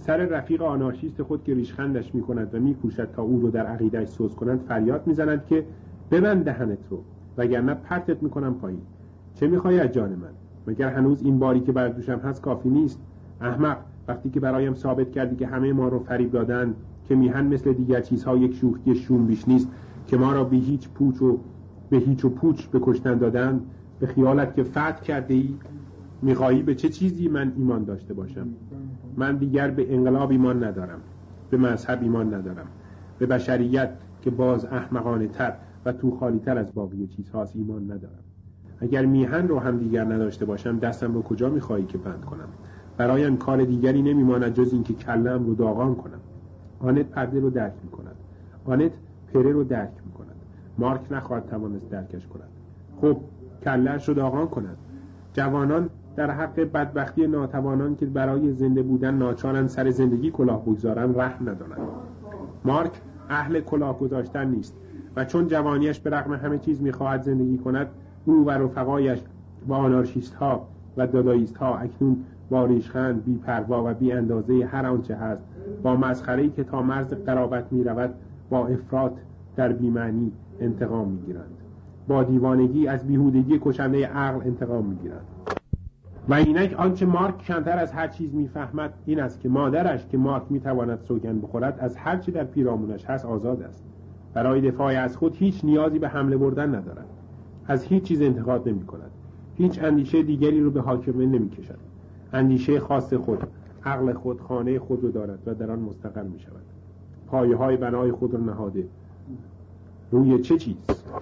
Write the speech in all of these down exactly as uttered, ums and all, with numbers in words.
سر رفیق آنارشیست خود که ریشخندش می‌کند و می‌کوشد تا او رو در عقیده‌اش سوز کنند فریاد می‌زند که ببند دهنت رو وگرنه پرتت می‌کنم پایین. چه می‌خوای از جان من؟ مگر هنوز این باری که بر دوشم هست کافی نیست؟ احمق، وقتی که برایم ثابت کردی که همه ما رو فریب دادن، که میهن مثل دیگر چیزها یک شوخی شوم بیش نیست، که ما را به هیچ پوچ و به هیچ و پوچ به کشتن دادن، به خیالت که فتح کرده ای میخواهی به چه چیزی من ایمان داشته باشم؟ من دیگر به انقلاب ایمان ندارم، به مذهب ایمان ندارم، به بشریت که باز احمقانه تر و تو خالی تر از باقی چیزهاست ایمان ندارم. اگر میهن رو هم دیگر نداشته باشم دستم رو کجا میخواهی که بند کنم؟ برایم کار دیگری نمیماند جز این که کلم رو داغان کنم. آنت پرده رو درک میکند، آنت پره رو درک میکند. مارک نخواهد توانست درکش کند. خب کله‌اش رو داغان کند. جوانان در حق بدبختی ناتوانان که برای زنده بودن ناچارن سر زندگی کلاه بگذارن رحم ندارند. مارک اهل کلاه گذاشتن نیست و چون جوانیش به رغم همه چیز میخواهد زندگی کند، او و رفقایش با آنارشیست ها و داداییست ها اکنون با ریشخند بی پروا و بی اندازه هر آنچه هست، با مسخره‌ای که تا مرز قرابت می رود، با افراط در بی‌معنی انتقام می گیرند، با دیوانگی از بیهودگی کشنده عقل انتقام می گیرند. و اینک آنچه مارک کمتر از هر چیز میفهمد این است که مادرش که مارک میتواند سوگند بخورد از هر چه در پیرامونش هست آزاد است. برای دفاع از خود هیچ نیازی به حمله بردن ندارد. از هیچ چیز انتقاد نمی کند. هیچ اندیشه دیگری رو به حاکمه نمی کشد. اندیشه خاص خود، عقل خود خانه خود رو دارد و در آن مستقر می شود. پایه های بنای خود رو نهاده. روی چه چیز؟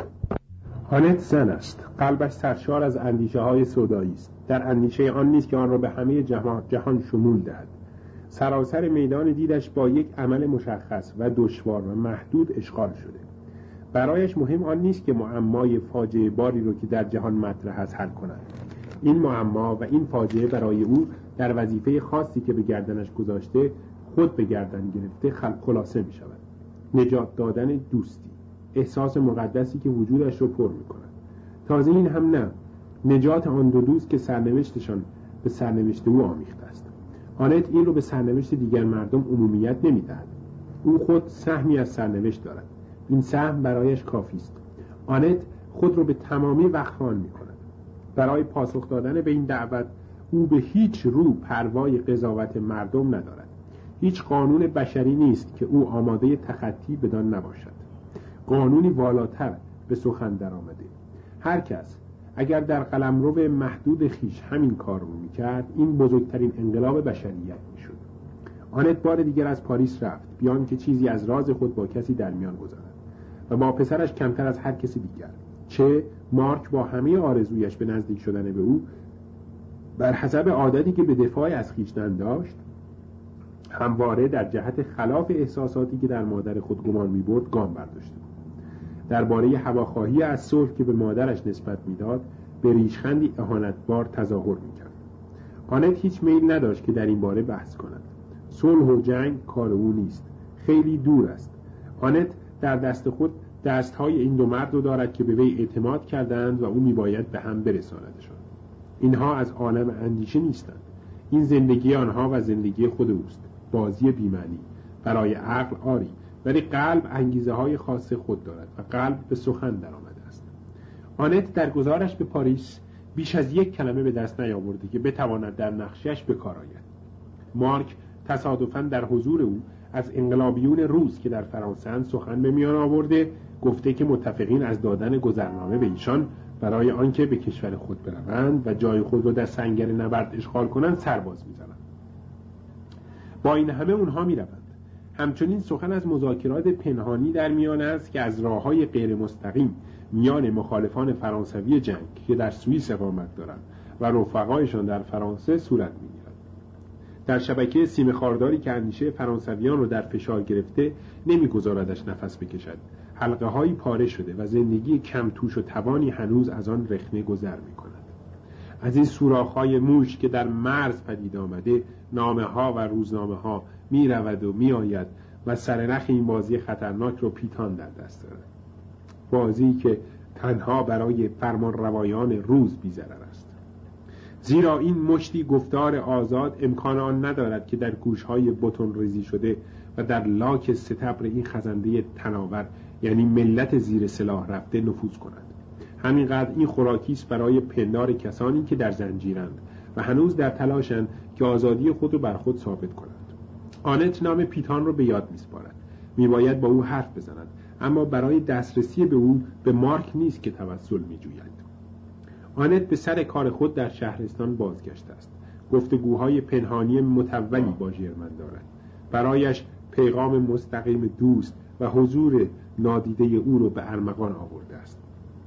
آنت زن است. قلبش سرشار از اندیشه های سودایی است. در اندیشه آن نیست که آن را به همه جهان, جهان شمول دهد. سراسر میدان دیدش با یک عمل مشخص و دشوار و محدود اشغال شده. برایش مهم آن نیست که معمای فاجعه باری رو که در جهان مطرح است حل کند. این معما و این فاجعه برای او در وظیفه خاصی که به گردنش گذاشته خود به گردن گرفته خلاصه می شود. نجات دادن دوستی، احساس مقدسی که وجودش رو پر می کند. تازه این هم نه، نجات آن دو دوست که سرنوشتشان به سرنوشت او آمیخته است. آنت این رو به سرنوشت دیگر مردم عمومیت نمی دهد. او خود سهمی از سرنوشت دارد. این سهم برایش کافی است. آنت خود رو به تمامی وقفان می کند. برای پاسخ دادن به این دعوت او به هیچ رو پروای قضاوت مردم ندارد. هیچ قانون بشری نیست که او آماده تخطی بدان نباشد. قانونی والاتر به سخن در آمده. هر کس اگر در قلمرو محدود خیش همین کار رو میکرد این بزرگترین انقلاب بشریت میشد. آنت بار دیگر از پاریس رفت بیان که چیزی از راز خود با کسی در میان گذارد و با پسرش کمتر از هر کسی دیگر. چه مارک با همه آرزویش به نزدیک شدن به او بر حسب عادتی که به دفاع از خویشتن داشت همواره در جهت خلاف احساساتی که در مادر خود گمان می‌برد گام برداشته بود. درباره هواخواهی از صلح که به مادرش نسبت میداد به ریشخندی اهانتبار تظاهر می‌کرد. آنت هیچ میل نداشت که در این باره بحث کند. صلح و جنگ کار او نیست، خیلی دور است. آنت در دست خود دستهای این دو مرد رو دارد که به وی اعتماد کردند و او میباید به هم برساندشان. اینها از عالم اندیشه نیستند. این زندگی آنها و زندگی خود اوست. بازی بی‌معنی. برای عقل آری، ولی قلب انگیزه های خاص خود دارد و قلب به سخن در آمده است. آنت در گذارش به پاریس بیش از یک کلمه به دست نیاورده که بتواند در نقشش بکار آید. مارک تصادفاً در حضور او از انقلابیون روس که در فرانسه سخن به میان آورده گفته که متفقین از دادن گذرنامه به ایشان برای آنکه به کشور خود بروند و جای خود را در سنگر نبرد اشغال کنند سرباز می‌زنند. با این همه اونها می‌روند. همچنین سخن از مذاکرات پنهانی در میان است که از راه‌های غیر مستقیم میان مخالفان فرانسوی جنگ که در سوئیس اقامت دارند و رفقایشان در فرانسه صورت می‌گیرد. در شبکه سیم خارداری که اندیشه فرانسویان رو در فشار گرفته نمی‌گذاردش نفس بکشد. حلقه‌هایی پاره شده و زندگی کم توش و توانی هنوز از آن رخنه گذر می‌کند. از این سوراخ‌های موش که در مرز پدید آمده نامه‌ها و روزنامه‌ها می‌رود و می‌آید و سرنخ این بازی خطرناک رو پیتان در دست دارد. بازی که تنها برای فرمان روایان روز بی‌ضرر است. زیرا این مشتی گفتار آزاد امکان آن ندارد که در گوشهای بتون ریزی شده و در لاک ستبر این خزنده تناور، یعنی ملت زیر سلاح رفته، نفوذ کند. همینقدر این خوراکی است برای پندار کسانی که در زنجیرند و هنوز در تلاشند که آزادی خود را بر خود ثابت کنند. آنت نام پیتان را به یاد می‌سپارد. میباید با او حرف بزند، اما برای دسترسی به او به مارک نیست که توسل می‌جوید. آنت به سر کار خود در شهرستان بازگشته است. گفتگوهای پنهانی متولی با ژرمن دارد. برایش پیغام مستقیم دوست و حضور نادیده او را به ارمغان آورده است.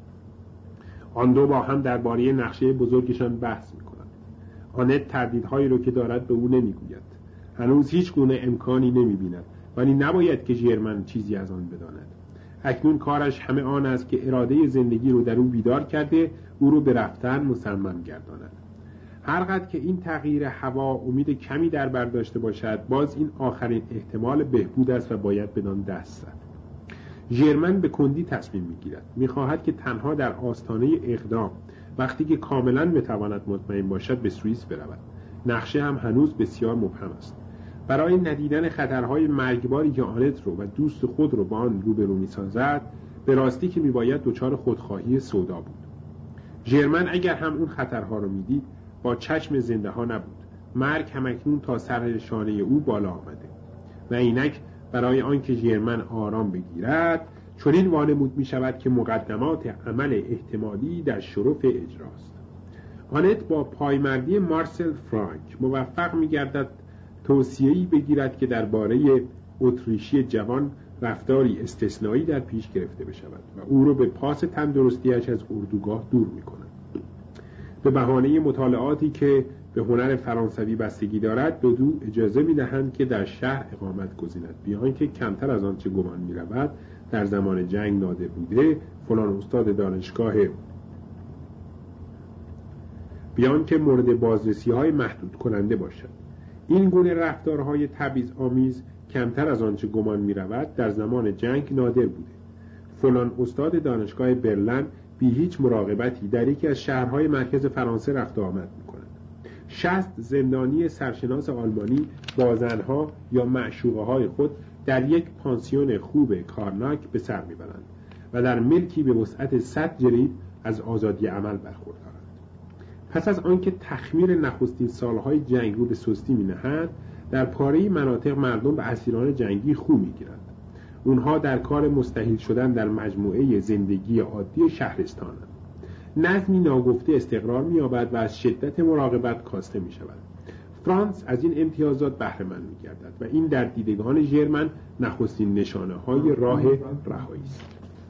آن دو با هم درباره نقشه بزرگشان بحث می‌کنند. آنت تردیدهایی را که دارد به او نمی‌گوید. هنوز هیچ گونه امکانی نمی‌بیند، ولی نباید که ژرمن چیزی از آن بداند. اکنون کارش همه آن است که اراده زندگی رو در او بیدار کرده، او رو به رفتن مصمم گرداند. هرقدر که این تغییر هوا امید کمی در بر داشته باشد، باز این آخرین احتمال بهبود است و باید بدان دست زد. ژرمن به کندی تصمیم میگیرد. میخواهد که تنها در آستانه اقدام، وقتی که کاملا بتواند مطمئن باشد، به سوئیس برود. نقشه هم هنوز بسیار مبهم است. برای ندیدن خطرهای مرگباری که آنت رو و دوست خود رو با آن روبرو می‌سازد، به راستی که میباید دچار خودخواهی سودا بود. ژرمن اگر هم اون خطرها رو میدید، با چشم زنده ها نبود. مرگ همکنون تا سر شانه او بالا آمده و اینک برای آنکه ژرمن آرام بگیرد، چنین وانمود می شود که مقدمات عمل احتمالی در شرف اجراست. آنت با پایمردی مارسل فرانک موفق می گردد توصیه‌ای بگیرد که درباره اتریشی جوان رفتاری استثنایی در پیش گرفته بشود و او را به پاس تندرستیش از اردوگاه دور می کند. به بهانه مطالعاتی که به هنر فرانسوی بستگی دارد، به دو اجازه می دهند که در شهر اقامت گزیند، بیان که کمتر از آنچه گمان می رود در زمان جنگ نادر بوده، فلان استاد دانشگاه بیان که مورد بازرسی های محدود کننده باشد. این گونه رفتارهای تبعیض‌آمیز کمتر از آنچه گمان می رود در زمان جنگ نادر بوده. فلان استاد دانشگاه برلین بی هیچ مراقبتی در یکی از شهرهای مرکز فرانسه رفت و آمد می کند. شصت زندانی سرشناس آلمانی با زنها یا معشوقه های خود در یک پانسیون خوب کارناک به سر می برند و در ملکی به وسعت صد جرید از آزادی عمل برخوردارند. پس از آنکه تخمیر نخستین سالهای جنگ رو به سستی می نهند، در پاره‌ای مناطق مردم به اسیران جنگی خو می گیرند. اونها در کار مستحیل شدن در مجموعه زندگی عادی شهرستانند. نظمی ناگفته استقرار می یابد و از شدت مراقبت کاسته می شود. فرانس از این امتیازات بهره مند می گردد و این در دیدگان ژرمن نخستین نشانه های راه رهایی است.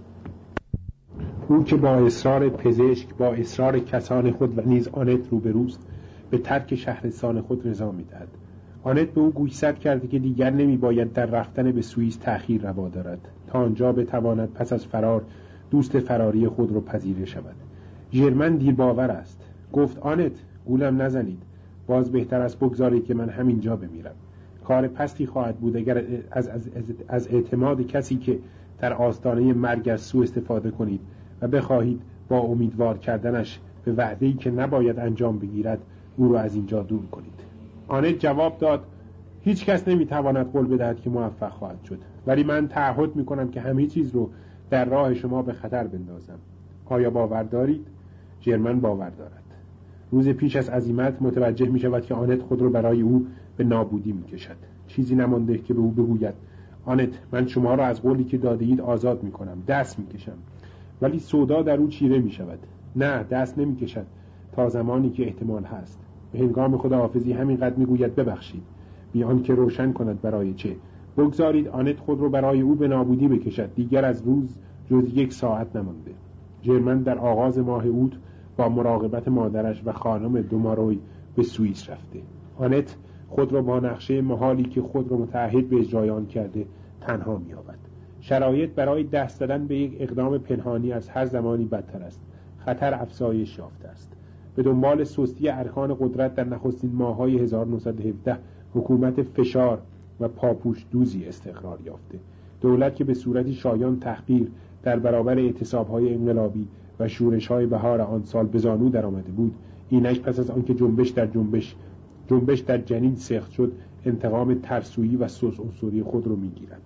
او که با اصرار پزشک، با اصرار کسان خود و نیز آنت روبروست، به ترک شهرستان خود رضا می دهد. آنت به او گوشزد کرده که دیگر نمی باید در رفتن به سوئیس تأخیر روا دارد تا آنجا بتواند پس از فرار دوست فراری خود را پذیره شود. ژرمن دیر باور است. گفت آنت، گولم نزنید. باز بهتر است بگذارید که من همینجا بمیرم. کار پستی خواهد بود اگر از, از, از, از اعتماد کسی که در آستانه مرگ از سو استفاده کنید و بخواهید با امیدوار کردنش به وعده‌ای که نباید انجام بگیرد او را از اینجا دور کنید. آنت جواب داد: هیچ کس نمیتواند قول بدهد که موفق خواهد شد، ولی من تعهد میکنم که همه چیز رو در راه شما به خطر بندازم. آیا باور دارید؟ ژرمن باور دارد. روز پیش از عزیمت متوجه می شود که آنت خود را برای او به نابودی می کشد. چیزی نمانده که به او بگوید: آنت، من شما را از قولی که داده اید آزاد می کنم، دست می کشم. ولی سودا در او چیره می شود. نه، دست نمی کشد تا زمانی که احتمال هست. به هنگام خداحافظی همینقدر می گوید ببخشید، بیان که روشن کند برای چه. بگذارید آنت خود را برای او به نابودی بکشد. دیگر از روز جز یک ساعت نمانده. ژرمن در آغاز ماه اوت با مراقبت مادرش و خانم دوماروی به سوئیس رفته. آنت خود را با نقشه محالی که خود را متعهد به اجرای آن کرده تنها می‌یابد. شرایط برای دست زدن به یک اقدام پنهانی از هر زمانی بدتر است. خطر افزایش یافته است. به دنبال سستی ارکان قدرت در نخستین ماه‌های هزار و نهصد و هفده حکومت فشار و پاپوش دوزی استقرار یافته. دولت که به صورتی شایان تحقیر در برابر اعتصاب‌های انقلابی و شورش‌های بهار آن سال به زانو در آمده بود، اینک پس از آنکه جنبش در جنبش جنبش در جنین سخت شد، انتقام ترسویی و سوس عنصری خود را میگیرد.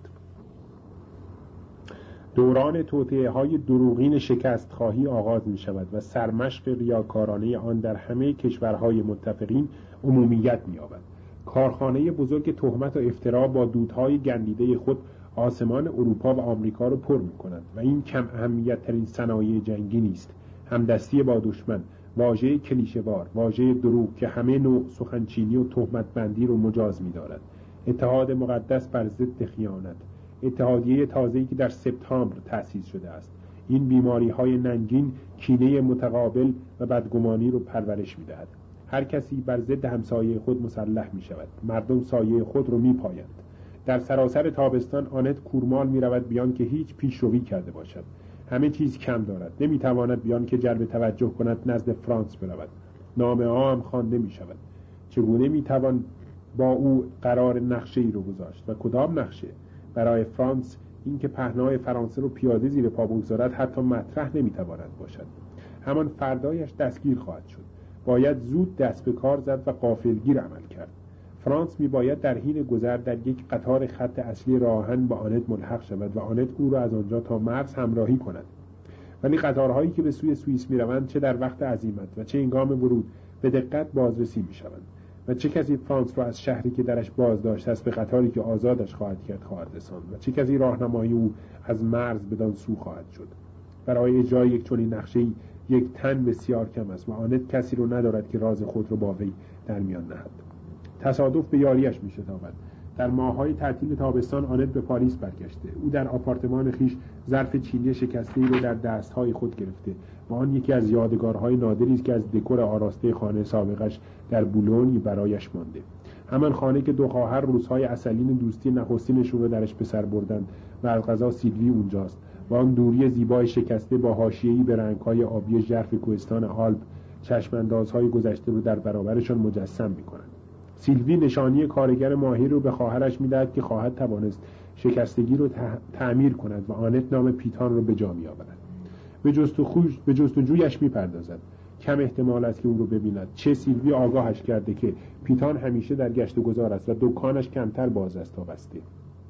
دوران توطئه‌های دروغین شکست خواهی آغاز می شود و سرمشق ریاکارانه آن در همه کشورهای متفقین عمومیت می یابد. کارخانه بزرگ تهمت و افترا با دودهای گندیده خود آسمان اروپا و آمریکا را پر می کند و این کم اهمیت ترین صنایع جنگی نیست. همدستی با دشمن، واژه کلیشه‌وار، واژه دروغ که همه نوع سخنچینی و تهمت بندی رو مجاز می دارد. اتحاد مقدس بر ضد خیانت، اتحادیه تازه‌ای که در سپتامبر تأسیس شده است. این بیماری‌های ننگین کینه متقابل و بدگمانی رو پرورش می‌دهد. هر کسی بر ضد همسایه خود مسلح می‌شود. مردم سایه خود رو می‌پایند. در سراسر تابستان آنت کورمال می‌رود بیان که هیچ پیشروی کرده باشد. همه چیز کم دارد. نمی‌تواند بیان که جلب توجه کند نزد فرانس برود. نامه‌ها هم خوانده می‌شود. چگونه می‌توان با او قرار نقشه‌ای رو گذاشت و کدام نقشه؟ برای فرانس اینکه پهنای فرانسه رو پیاده زیر پا بگذارد حتی مطرح نمیتواند باشد. همان فردایش دستگیر خواهد شد. باید زود دست به کار زد و غافلگیر عمل کرد. فرانس میباید در حین گذر در یک قطار خط اصلی راهن با آنت ملحق شود و آنت او را از آنجا تا مرز همراهی کند. ولی قطارهایی که به سوی سوئیس میروند چه در وقت عزیمت و چه هنگام ورود به دقت بازرسی میشوند و چه کسی فرانس را از شهری که درش بازداشته است به قطاری که آزادش خواهد کرد خواهد رساند و چه کسی راهنمای او از مرز بدان سو خواهد شد. برای اجرای یک چنین نقشه‌ای یک تن بسیار کم است و آنت کسی رو ندارد که راز خود را با وی در میان نهد. تصادف به یاریش میشتابد. در ماه‌های تعطیل تابستان آنت به پاریس برگشته. او در آپارتمان خیش ظرف چینی شکسته‌ای را در دست‌های خود گرفته و آن یکی از یادگارهای نادری است که از دکور آراسته خانه سابقش در بولونی برایش مانده. همان خانه که دو خواهر روزهای عسلین دوستی نخستینشون رو درش به سر بردن و القضا سیلوی اونجاست و آن دوری زیبای شکسته با حاشیه‌ای به رنگ‌های آبی ژرف کوهستان آلپ چشم‌اندازهای گذشته رو در برابرشان مجسم می‌کنند. سیلوی نشانی کارگر ماهر رو به خواهرش می‌دهد که خواهد توانست شکستگی رو تعمیر کند و آنت نام پیتان رو به جا می‌آورد. به جستجویش به جستجویش می‌پردازد. کم احتمال است که او رو ببیند. چه سیلوی آگاهش کرده که پیتان همیشه در گشت و گذار است و دکانش کمتر باز است تا بسته.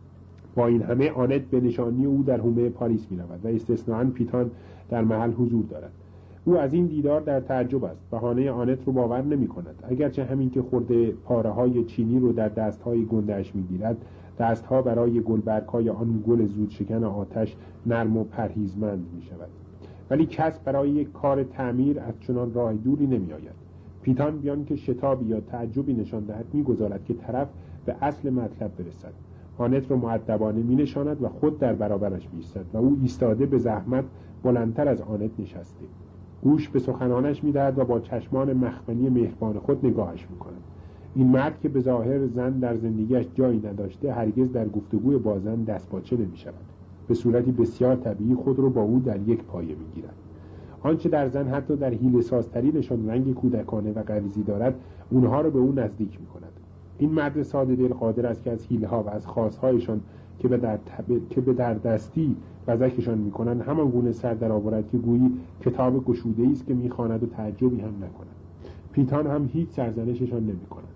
با این همه آنت به نشانی او در حومه پاریس می‌رود و استثناءً پیتان در محل حضور دارد. او از این دیدار در تعجب است. بهانه آنت رو باور نمی‌کند. اگرچه همین که خورده پاره‌های چینی رو در دست‌های گنده‌اش می‌گیرد، دست‌ها برای گلبرگ‌های آن گل زودشکن آتش نرم و پرهیزمند می‌شود. ولی کس برای یک کار تعمیر از چنان راه دوری نمی‌آید. پیتان بیان که شتابی یا تعجبی نشان دهد می‌گذارد که طرف به اصل مطلب برسد. آنت رو مؤدبانه می‌نشاند و خود در برابرش می‌ایستد و او ایستاده به زحمت بلندتر از آنت نشسته. گوش به سخنانش می‌دهد و با چشمان مخملی مهربان خود نگاهش می‌کند. این مرد که به ظاهر زن در زندگیش جایی نداشته هرگز در گفتگوی با زن دستپاچه نمی‌شود. به صورتی بسیار طبیعی خود رو با او در یک پایه می‌گیرد. آنچه در زن حتی در حیله سازترینشان رنگ کودکانه و غریزی دارد، اونها رو به او نزدیک می‌کند. این مرد ساده دل قادر است که از حیله‌ها و از خاص‌هایشان که به در تب... که به در دستی وزکشان می‌کنند همان گونه سر در آورد که گویی کتاب گشوده‌ای است که می‌خواند و تعجبی هم نکند. پیتان هم هیچ سرزنششان نمی‌کند.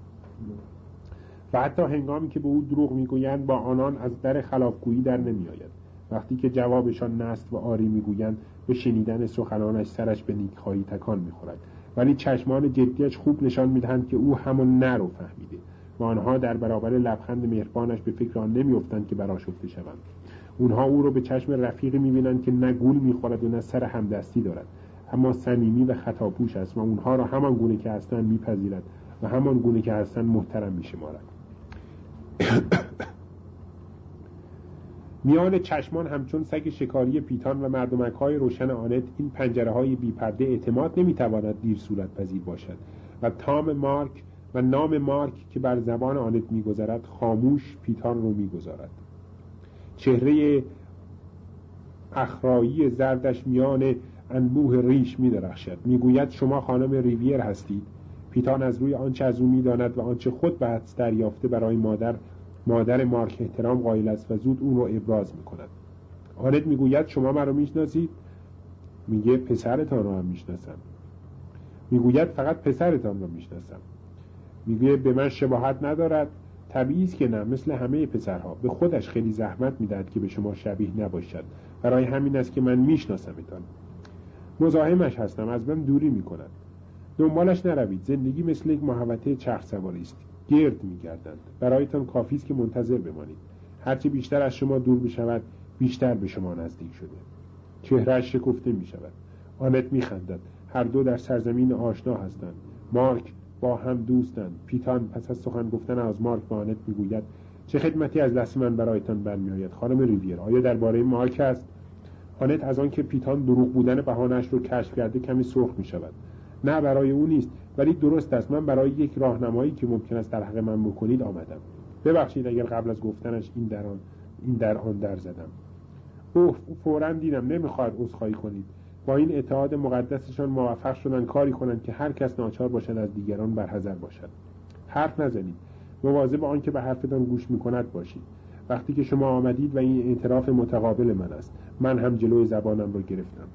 و حتی هنگامی که به او دروغ میگویند با آنان از در خلافگویی در نمیآید. وقتی که جوابشان نست و آری میگویند به شنیدن سخنانش سرش به نیکخواهی تکان میخورد، ولی چشمان جدیش خوب نشان میدهند که او همون نه رو فهمیده و آنها در برابر لبخند مهربانش به فکر آن نمیافتند که برآشفته شوند. اونها او رو به چشم رفیقی میبینند که نه گول میخورد و نه سر همدستی دارد، اما صمیمی و خطاپوش است و اونها را همان گونه که هستند میپذیرد و همان گونه که هستند محترم میشمارد. میان چشمان همچون سگ شکاری پیتان و مردمک‌های روشن آنت این پنجره‌های بی‌پرده اعتماد نمی‌تواند دیر صورت پذیر باشد و تام مارک و نام مارک که بر زبان آنت می‌گذرد خاموش پیتان رو می‌گذارد. چهره اخرایی زردش میان انبوه ریش می‌درخشد. می‌گوید شما خانم ریویر هستید. پیتان از روی آنچه از او می‌داند و آنچه خود به حدس دریافته برای مادر مادر مارک احترام قائل است و زود اون رو ابراز می‌کند. آنت می‌گوید شما مرا می‌شناسید؟ میگه پسرتان رو هم می‌شناسم. میگوید فقط پسرتان را میشناسم. میگوید به من شباهت ندارد؟ طبیعی است که نه، مثل همه پسرها به خودش خیلی زحمت میدهد که به شما شبیه نباشد. برای همین است که من میشناسمتان. مزاحمش هستم، از من دوری میکند. دنبالش نروید، زندگی مثل یک محوطه چرخ سواری است، گرد میگردند. برایتان کافی است که منتظر بمانید. هرچه بیشتر از شما دور بشود، بیشتر به شما نزدیک شده. چهرهش شکفته میشود. آنت میخندد. هر دو در سرزمین آشنا هستند. مارک با هم دوستند. پیتان پس از سخن گفتن از مارک به آنت میگوید چه خدمتی از دست من برایتان برمیآید خانم ریویر؟ آیا درباره مارک است؟ آنت از آن که پیتان دروغ بودن بهانه‌اش رو کشف کرده کمی سرخ میشود. نه، برای او نیست، ولی درست است، من برای یک راهنمایی که ممکن است در حق من بکنید آمدم. ببخشید اگر قبل از گفتنش این در آن این در آن در زدم. اوه، فوراً دیدم نمیخواهد عذرخواهی کنید. با این اتحاد مقدسشان موفق شدن کاری کنند که هر کس ناچار باشد از دیگران برحذر باشد. حرف نزنید. مواظب آن که به حرفتان گوش میکند باشید. وقتی که شما آمدید و این اعتراف متقابل من است، من هم جلوی زبانم را گرفتم.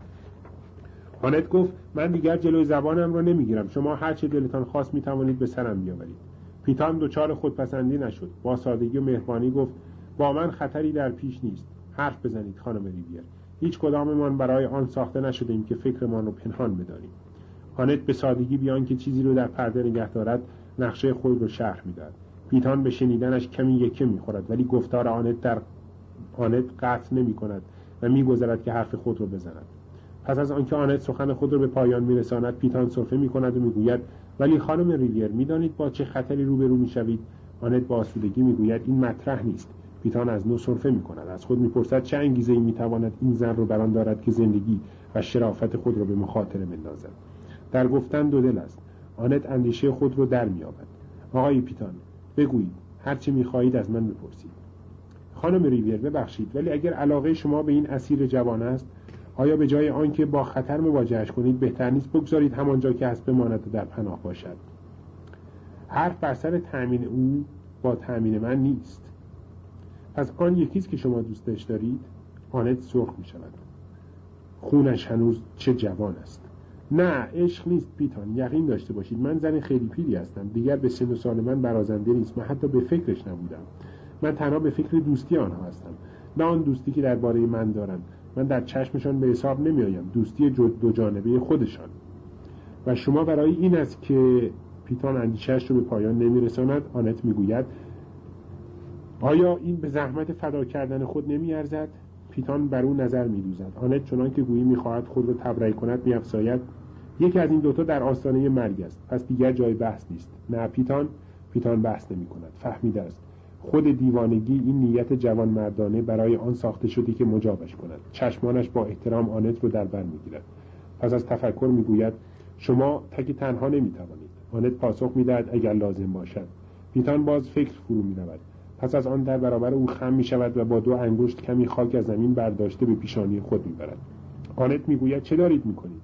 آنت گفت من دیگر جلوی زبانم را نمیگیرم. شما هر چه دلتان خواست میتوانید به سرم بیاورید. پیتان دوچار خودپسندی نشد. با سادگی و مهربانی گفت با من خطری در پیش نیست. حرف بزنید خانم ریویر. هیچ کداممان برای آن ساخته نشدیم که فکرمان رو پنهان بداریم. آنت به سادگی بیان که چیزی رو در پرده نگه دارد، نقشه خود رو شرح میداد. پیتان به شنیدنش کمی یکه میخورد، ولی گفتار آنت در آنت قطع نمی کند و میگذارد که حرف خود رو بزند. پس از آنکه آنت سخن خود رو به پایان میرساند، پیتان سرفه میکند و میگوید ولی خانم ریویر میدانید با چه خطری روبرو میشوید؟ آنت با آسودگی میگوید این مطرح نیست. پیتان از نو سرفه میکند. از خود میپرسد چه انگیزه‌ای میتواند این زن رو بران دارد که زندگی و شرافت خود رو به مخاطره بندازد. در گفتن دو دل است. آنت اندیشه خود رو در مییابد. آقای پیتان، بگویید، هر چه میخواهید از من بپرسید. خانم ریویر ببخشید، ولی اگر علاقه شما به این اسیر جوان است، آیا به جای آنکه با خطر مواجهش کنید بهتر نیست بگذارید همانجا که هست بماند و در پناه باشد؟ حرف بر سر تأمین او با تأمین من نیست. پس آن یکیست که شما دوستش دارید؟ آنت سرخ می شود. خونش هنوز چه جوان است. نه، عشق نیست پیتان، یقین داشته باشید من زن خیلی پیری هستم. دیگر به سن و سال من برازنده نیست. من حتی به فکرش نبودم. من تنها به فکر دوستی آنها هستم، نه آن دوستی که درباره من دارند. من در چشمشان به حساب نمی آیم. دوستی دو جانبه خودشان. و شما برای این است که پیتان اندیشه‌اش رو به پایان نمی رساند. آنت می گوید آیا این به زحمت فدا کردن خود نمی ارزد؟ پیتان بر او نظر می دوزد. آنت چنان که گویی می خواهد خود را تبرئه کند می افزاید یکی از این دوتا در آستانه مرگ است، پس دیگر جای بحث نیست. نه پیتان، پیتان بحث نمی کند. فهمیده است خود دیوانگی این نیت جوان مردانه برای آن ساخته شده که مجابش کند. چشمانش با احترام آنت رو در بر می گیرد. پس از تفکر می گوید شما تکی تنها نمی توانید. آنت پاسخ می دهد اگر لازم باشد. پیتان باز فکر فرو می رود. پس از آن در برابر او خم می شود و با دو انگشت کمی خاک از زمین برداشته به پیشانی خود می برد. آنت می گوید چه دارید می کنید؟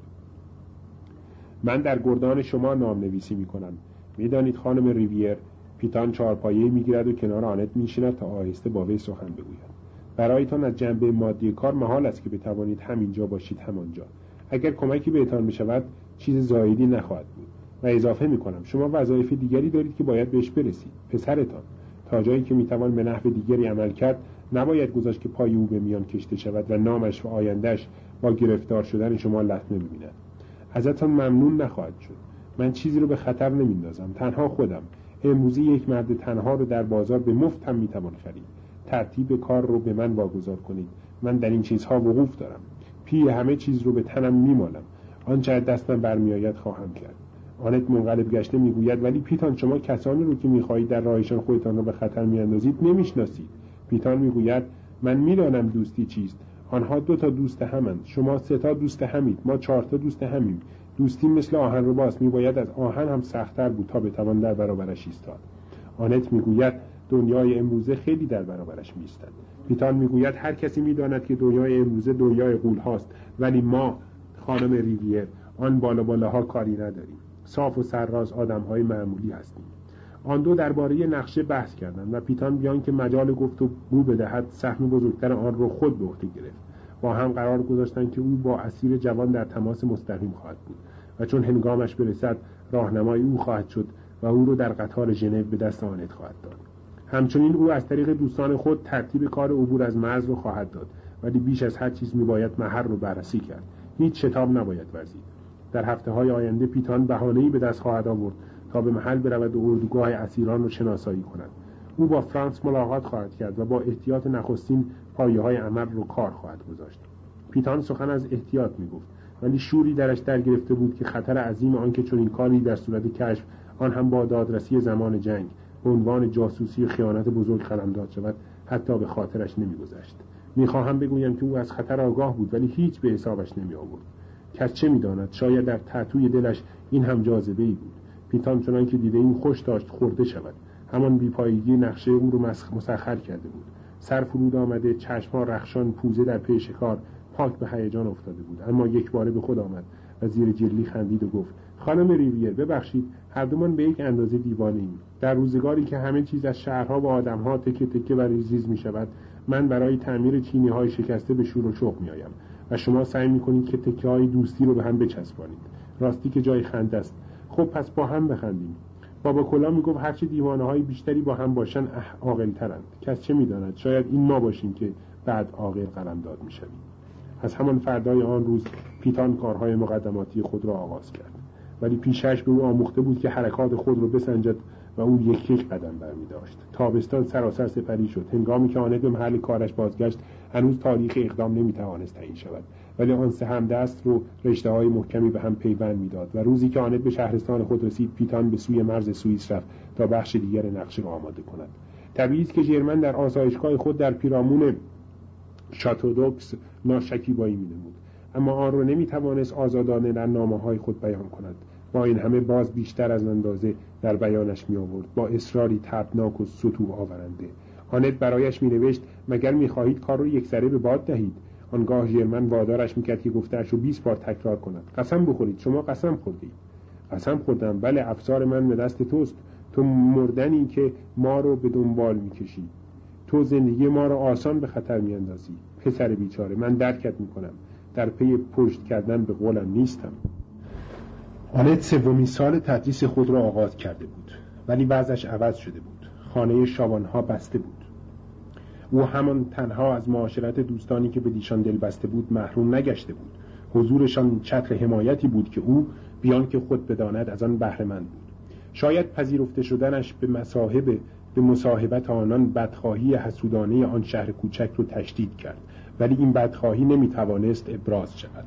من در گردان شما نام نویسی می کنم. می دانید خانم ریویر. پیتان چهارپایه می گیرد و کنار آنت می نشیند تا آهسته با وی سخن بگوید. برایتان از جنبه مادی کار محال است که بتوانید همینجا باشید همانجا. اگر کمکی بهتان بشود چیز زایدی نخواهد بود. و اضافه می کنم شما وظایف دیگری دارید که باید بهش برسید. پسرتان تا جایی که میتوان به نحو دیگری عمل کرد نباید گذاشت که پای او به میان کشته شود و نامش و آیندهش با گرفتار شدن شما لطمه ببیند. ازتان ممنون نخواهد شد. من چیزی رو به خطر نمیندازم. تنها خودم. امروزی یک مرد تنها رو در بازار به مفت هم میتوان خرید. ترتیب کار رو به من واگذار کنید. من در این چیزها وقوف دارم. پی همه چیز رو به تنم میمالم. آنچه از دستم برمیآید خواهم کرد. آنت منقلب گشته میگوید ولی پیتان شما کسانی رو که میخواهید در راهشان خودتان رو به خطر میاندازید نمیشناسید. پیتان میگوید من میدانم دوستی چیست. آنها دو تا دوست همند. شما سه تا دوست همید. ما چهار تا دوست همیم. دوستی مثل آهن رباست. میباید از آهن هم سخت‌تر بود تا بتوان در برابرش ایستاد. آنت میگوید دنیای امروزه خیلی در برابرش میایستد. پیتان میگوید هر کسی میداند که دنیای امروزه دنیای غول هاست، ولی ما خانم ریویر آن بالا بالاها کاری نداریم. صاف و سرراز آدم‌های معمولی هستیم. آن دو درباره نقشه بحث کردند و پیتان بیان که مجال گفت و گو بدهد سهم بزرگتر آن را خود به عهده گرفت. با هم قرار گذاشتند که او با اسیر جوان در تماس مستقیم خواهد بود و چون هنگامش برسد راهنمای او خواهد شد و او رو در قطار ژنو به دست آنت خواهد داد. همچنین او از طریق دوستان خود ترتیب کار عبور از مرز رو خواهد داد، ولی بیش از هر چیز میباید محل رو بررسی کرد. هیچ شتاب نباید ورزید. در هفته‌های آینده پیتان بهانه‌ای به دست خواهد آورد تا به محل برود و اردوگاه اسیران رو شناسایی کند. او با فرانس ملاقات خواهد کرد و با احتیاط نخستین پایه‌های عمل رو کار خواهد گذاشت. پیتان سخن از احتیاط میگفت، ولی شوری درش در گرفته بود که خطر عظیم آنکه چنین کاری در صورت کشف، آن هم با دادرسی زمان جنگ، به عنوان جاسوسی و خیانت بزرگ قلمداد شود، حتی به خاطرش نمی‌گذشت. می‌خواهم بگویم که او از خطر آگاه بود، ولی هیچ به حسابش نمی‌آورد. کس چه می‌داند، شاید در تأتوی دلش این هم جاذبه‌ای بود. پیتان چنان که دیده این خوش داشت خورده شود. همان بی‌پایگی نقشه او رو مسخر کرده بود. سر فرود آمده، چشم‌ها رخشان، پوزه در پی شکار، پاک به هیجان افتاده بود. اما یک باره به خود آمد و زیر جلی خندید و گفت: خانم ریویر، ببخشید، هر دومان به یک اندازه دیوانه‌ایم. در روزگاری که همه چیز از شهرها و آدم‌ها تکه تکه و ریزریز می‌شود، من برای تعمیر چینی‌های شکسته به شور و شوق می‌آیم و شما سعی می‌کنید که تکه‌های دوستی رو به هم بچسبانید. راستی که جای خنده است. خب پس با هم بخندیم. بابا کلا میگفت هرچی دیوانه‌های بیشتری با هم باشن عاقل‌ترند. کس چه می‌داند، شاید این ما باشیم که بعد عاقل قلمداد می‌شویم. از همان فردای آن روز پیتان کارهای مقدماتی خود را آغاز کرد، ولی پیشش به او آموخته بود که حرکات خود را بسنجد و او یک یک قدم برمی داشت. تابستان سراسر سپری شد. هنگامی که آنت به محل کارش بازگشت، هنوز تاریخ اقدام نمی‌توانست تعیین شود، ولی آن سه همدست رو رشته‌های محکمی به هم پیوند می‌داد و روزی که آنت به شهرستان خود رسید، پیتان به سوی مرز سوئیس رفت تا بخش دیگر نقشه را آماده کند. طبیعی است که ژرمن در آسایشگاه خود در پیرامون شاتودوکس ناشکیبایی می‌نمود، اما آن را نمی‌توانست آزادانه در نامه‌های خود بیان کند. با این همه باز بیشتر از اندازه در بیانش می‌آورد، با اصراری تابناک و سطوح آورنده. آنت برایش می‌نوشت: مگر می‌خواهید کار را یکسره به باد دهید؟ آنگاه ژرمن وادارش می‌کرد که گفته‌اش را بیست بار تکرار کند. قسم بخورید. شما قسم خوردید. قسم خوردم. بله، افسار من به دست توست. تو مردنی که ما رو به دنبال می‌کشی. تو زندگی ما را آسان به خطر می‌اندازی. پسر بیچاره، من درکت می‌کنم. در پی پشت کردن به قولم نیستم. آنت سومین سال تدریس خود را آغاز کرده بود، ولی وضعش عوض شده بود. خانه شابانها بسته بود. او همان تنها از معاشرت دوستانی که به دیشان دل بسته بود محروم نگشته بود. حضورشان چتر حمایتی بود که او بیان که خود بداند از آن بهره مند بود. شاید پذیرفته شدنش به مصاحبه به مصاحبت آنان بدخواهی حسودانه آن شهر کوچک رو تشدید کرد، ولی این بدخواهی نمیتوانست ابراز شود.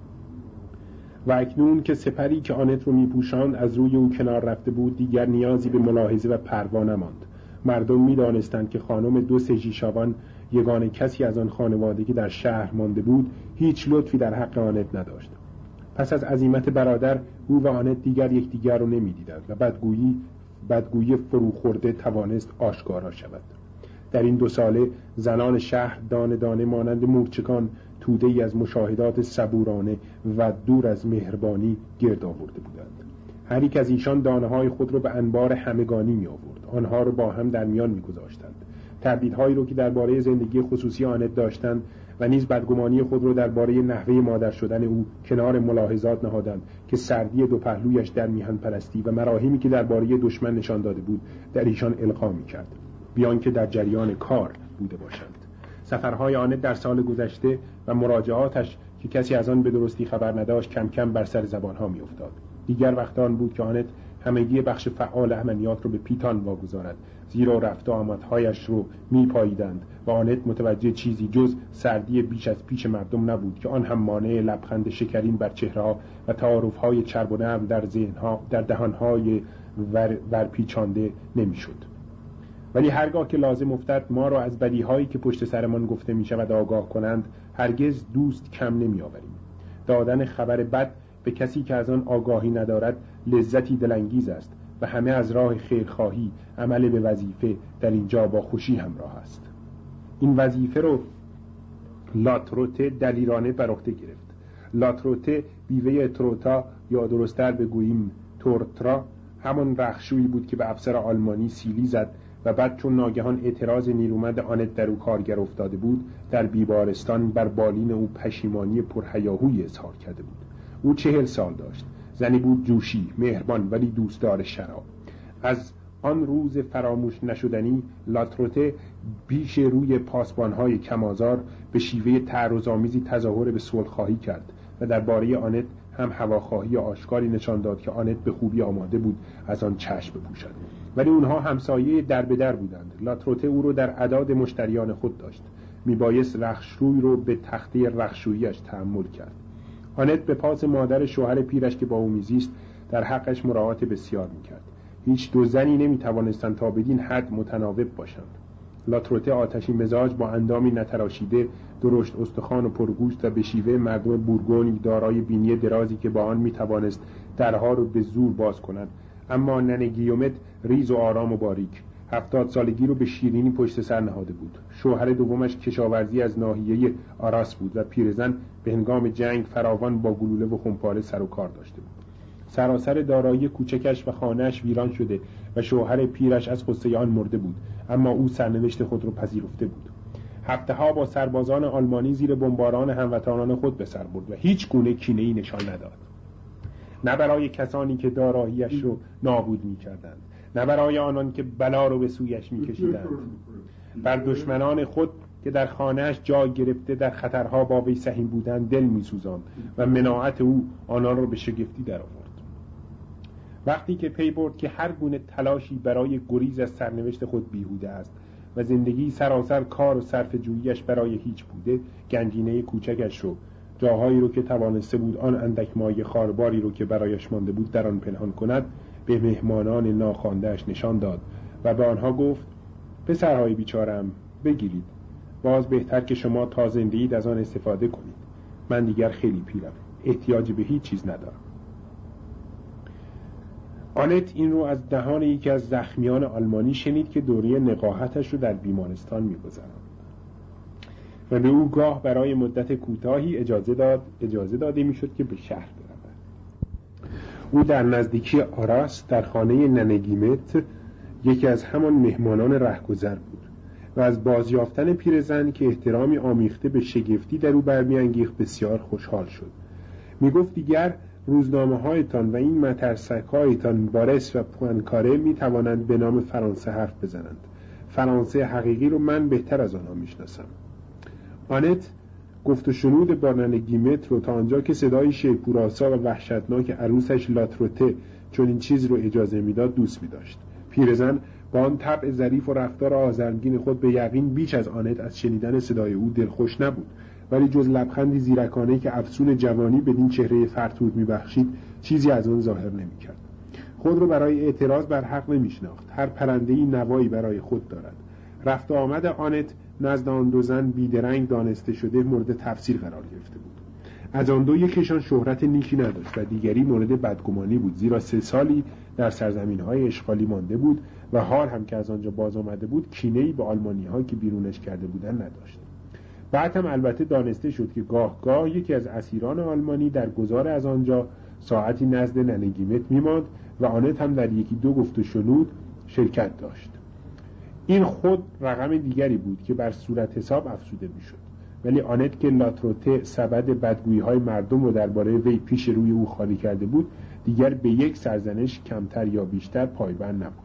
و اکنون که سپری که آنت رو میپوشاند از روی او کنار رفته بود، دیگر نیازی به ملاحظه و پروا نماند. مردم میدانستند که خانم دو سژیشاوان، یگانه کسی از آن خانواده که در شهر مانده بود، هیچ لطفی در حق آنت نداشت. پس از عزیمت برادر، او و آنت دیگر یکدیگر رو نمیدیدند و بدگویی بدگویی فروخورده توانست آشکارا شود. در این دو ساله زنان شهر دانه دانه مانند مورچکان توده‌ای از مشاهدات صبورانه و دور از مهربانی گرد آورده بودند. هر یک از ایشان دانه‌های خود را به انبار همگانی می آورد. آنها را با هم در میان می‌گذاشتند. تردیدهایی را که درباره زندگی خصوصی آنت داشتند و نیز بدگمانی خود را درباره نحوه مادر شدن او کنار ملاحظات نهادند که سردی دو پهلویش در میهن پرستی و مراهمی که درباره دشمن نشان داده بود در ایشان القا می‌کرد، بیان که در جریان کار بوده باشند. سفرهای آنت در سال گذشته و مراجعاتش که کسی از آن به درستی خبر نداشت کم کم بر سر زبانها می‌افتاد. دیگر وقت آن بود که آنت همگی بخش فعال عملیات رو به پیتان واگذارد، زیرا رفت و آمدهایش رو میپاییدند و آنت متوجه چیزی جز سردی بیش از پیش مردم نبود که آن هم مانع لبخند شکرین بر چهره‌ها و تعارف‌های چرب و نرم در ذهن‌ها در دهان‌های ور ورپیچانده نمی‌شد. ولی هرگاه که لازم افتاد ما را از بدیهایی که پشت سرمان گفته می‌شود آگاه کنند، هرگز دوست کم نمی‌آوریم. دادن خبر بد به کسی که از آن آگاهی ندارد لذتی دلانگیز است و همه از راه خیرخواهی عمل به وظیفه در اینجا با خوشی همراه است. این وظیفه رو لاتروته دلیرانه بر عهده گرفت. لاتروته بیوه تروتا یا درست‌تر بگوییم تورترا همان رخشویی بود که به افسر آلمانی سیلی زد و بعد چون ناگهان اعتراض نیرومند آنت در او کارگر افتاده بود، در بیمارستان بر بالین او پشیمانی پرهیاهویی اظهار کرده بود. او چهل سال داشت. زنی بود جوشی، مهربان ولی دوستدار شراب. از آن روز فراموش نشدنی لاتروته پیش روی پاسبانهای کمازار به شیوه تعرض‌آمیزی تظاهر به صلح‌خواهی کرد و درباره آنت هم هواخواهی آشکاری نشان داد که آنت به خوبی آماده بود از آن چشم بپوشد. ولی اونها همسایه در به در بودند. لاتروته او رو در اعداد مشتریان خود داشت. میبایست رخشروی رو به تخته رخشوییش تحمل کرد. آنت به پاس مادر شوهر پیرش که با او میزیست در حقش مراعات بسیار میکرد. هیچ دو زنی نمیتوانستند تا بدین حد متناوب باشند. لاتروته آتشین مزاج با اندامی نتراشیده، درشت استخوان و پرگوشت و به شیوه مردم بورگونی دارای بینی درازی که با آن میتوانست درها رو به زور باز کند. اما ننه گیومت ریز و آرام و باریک، هفتاد سالگی رو به شیرینی پشت سر نهاده بود. شوهر دومش کشاورزی از ناحیه آراس بود و پیرزن به هنگام جنگ فراوان با گلوله و خمپاره سر و کار داشته بود. سراسر دارایی کوچکش و خانه‌اش ویران شده و شوهر پیرش از غصه آن مرده بود، اما او سرنوشت خود را پذیرفته بود. هفته‌ها با سربازان آلمانی زیر بمباران هموطنان خود به سر برد و هیچ گونه کینه‌ای نشان نداد. نه برای کسانی که دارایی‌اش رو نابود می‌کردند، نه برای آنان که بلا رو به سویش می‌کشیدند. بر دشمنان خود که در خانه‌اش جای گرفته در خطرها با وی سهیم بودند دل می‌سوزاند و مناعت او آنان را به شگفتی درآورد. وقتی که پی برد که هر گونه تلاشی برای گریز از سرنوشت خود بیهوده است و زندگی سراسر کار و صرف جوییش برای هیچ بوده، گنجینه کوچکش رو، جاهایی رو که توانسته بود آن اندک مایه خارباری رو که برایش مانده بود در آن پنهان کند، به مهمانان ناخوانده‌اش نشان داد و به آنها گفت: پسرهای بیچارم، بگیرید، باز بهتر که شما تا زنده‌اید از آن استفاده کنید. من دیگر خیلی پیرم، احتیاجی به هیچ چیز ندارم. آنت این رو از دهان یکی از زخمیان آلمانی شنید که دوره نقاهتش رو در بیمارستان می‌گذراند و به او گاه برای مدت کوتاهی اجازه داد اجازه داده می‌شد که به شهر برود. او در نزدیکی آراس در خانه ننه گیمت یکی از همان مهمانان رهگذر بود و از بازیافتن پیرزن که احترامی آمیخته به شگفتی در او برمی‌انگیخت بسیار خوشحال شد. می‌گفت دیگر روزنامه هایتان و این مترسک هایتان بارس و پوانکاره می توانند به نام فرانسه حرف بزنند. فرانسه حقیقی رو من بهتر از آنها میشناسم. آنت گفت و شنود با ننه گیمت رو تا آنجا که صدای شیپوراسا و وحشتناک عروسش لاتروته چون این چیز رو اجازه میداد دوست می داشت. پیرزن با آن طبع ظریف و رفتار آزرمگین خود به یقین بیش از آنت از شنیدن صدای او دلخوش نبود، ولی جز لبخندی زیرکانه که افسون جوانی بدین چهره فرتود میبخشید چیزی از آن ظاهر نمیکرد. خود را برای اعتراض بر حق نمیشناخت. هر پرنده‌ای نوایی برای خود دارد. رفت و آمد آنت نزد آن دو زن بیدرنگ دانسته شده مورد تفسیر قرار گرفته بود. از آن دو یکیشان شهرت نیکی نداشت و دیگری مورد بدگمانی بود، زیرا سه سالی در سرزمین‌های اشغالی مانده بود و حال هم که از آنجا باز آمده بود کینه‌ای به آلمانی‌ها که بیرونش کرده بودند نداشت. بعد هم البته دانسته شد که گاه گاه یکی از اسیران آلمانی در گذار از آنجا ساعتی نزد ننه گیمت می‌ماند و آنت هم در یکی دو گفت و شنود شرکت داشت. این خود رقم دیگری بود که بر صورت حساب افزوده میشد، ولی آنت که لاتروته سبد بدگویی‌های مردم رو درباره وی پیش روی او خالی کرده بود دیگر به یک سرزنش کمتر یا بیشتر پایبند نبود.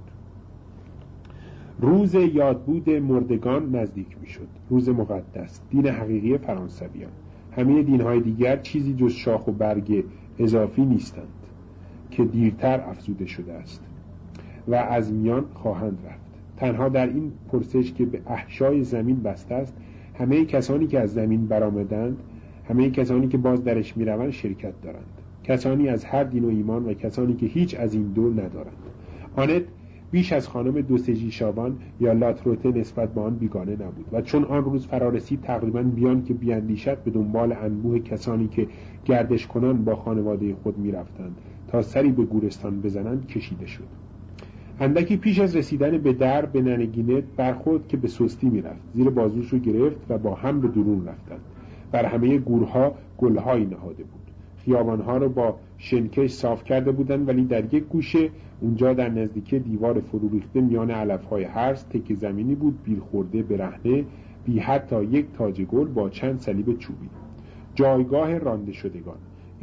روز یادبود مردگان نزدیک میشد، روز مقدس، دین حقیقی فرانسویان. همه دینهای دیگر چیزی جز شاخ و برگ اضافی نیستند که دیرتر افزوده شده است و از میان خواهند رفت. تنها در این پرسش که به احشای زمین بسته است، همه کسانی که از زمین برآمدند، همه کسانی که باز درش میروند شرکت دارند، کسانی از هر دین و ایمان و کسانی که هیچ از این دو ندارند. آنت بیش از خانم دوسژی شابان یا لاتروته نسبت به آن بیگانه نبود و چون آن روز فرارسید تقریباً بیان که بیاندیشد به دنبال انبوه کسانی که گردش کنان با خانواده خود میرفتند تا سری به گورستان بزنند کشیده شد. اندکی پیش از رسیدن به در به ننه گیمت برخورد که به سستی میرفت، زیر بازوش رو گرفت و با هم به درون رفتند. بر همه گورها گلهایی نهاده بود. خیابانها رو با شنکش صاف کرده بودند، ولی در یک گوشه اونجا در نزدیکی دیوار فرو ریخته میان علفهای هرز تکه زمینی بود بیل خورده برهنه بی حتی یک تاج گل با چند صلیب چوبی، جایگاه رانده شدگان.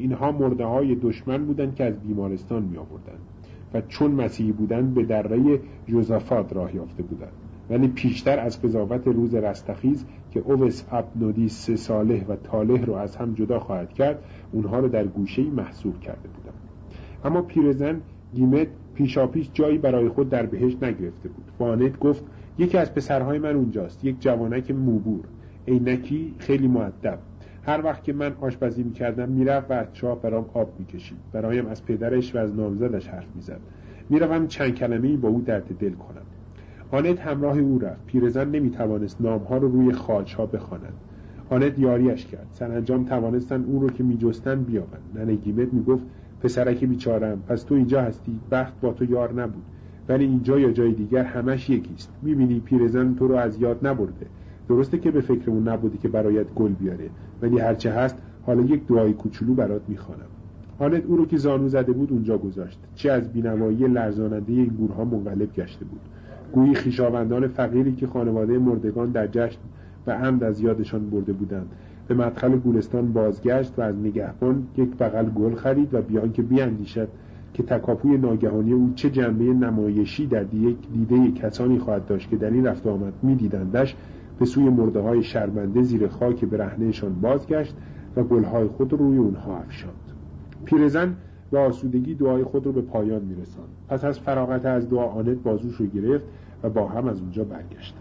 اینها مرده های دشمن بودند که از بیمارستان می آوردند و چون مسیحی بودند به دره یوزافات راه یافته بودند، ولی پیشتر از قضاوت روز رستخیز که اوس ابنودی سه صالح و طالح رو از هم جدا خواهد کرد، اونها رو در گوشه‌ای محصور کرده بودند. اما پیرزن گیمت پیشاپیش جایی برای خود در بهشت نگرفته بود. وانت گفت یکی از پسرهای من اونجاست، یک جوانک موبور، عینکی، خیلی مؤدب. هر وقت که من آشپزی می‌کردم میرفت و از چاه برام آب می‌کشید. برایم از پدرش و از نامزدش حرف می‌زد. میروم چند کلمه‌ای با او درد دل کنم. آنت همراه او رفت. پیرزن نمی‌توانست نام‌ها رو روی خاج‌ها بخواند. آنت یاریش کرد. سرانجام توانستن او رو که می‌جستن بیابند. ننه گیمت میگفت پسرک بیچاره‌ام، پس تو اینجا هستی، بخت با تو یار نبود، ولی اینجا یا جای دیگر همش یکیست. می‌بینی پیرزن تو رو از یاد نبرده. درسته که به فکر اون نبودی که برایت گل بیاره، ولی هرچه هست حالا یک دعای کوچولو برات میخوانم. آنت او رو که زانو زده بود اونجا گذاشت. چه از بینوایی لرزاننده این گورها منقلب گشته بود. گویی خویشاوندان فقیری که خانواده مردگان در جشن و عمد از یادشان برده بودند به مدخل گورستان بازگشت و از نگهبان یک بغل گل خرید و بیان که بیاندیشد که تکاپوی ناگهانی او چه جنبه نمایشی در یک دیده کسانی خواهد داشت که در این رفت و آمد می‌دیدندش، به سوی مرده‌های شرمنده زیر خاک برهنه‌شان بازگشت و گل‌های خود روی اونها افشاند. پیرزن به آسودگی دعای خود رو به پایان می‌رساند. پس از فراغت از دعا آنت بازوش رو گرفت و با هم از اونجا برگشتند.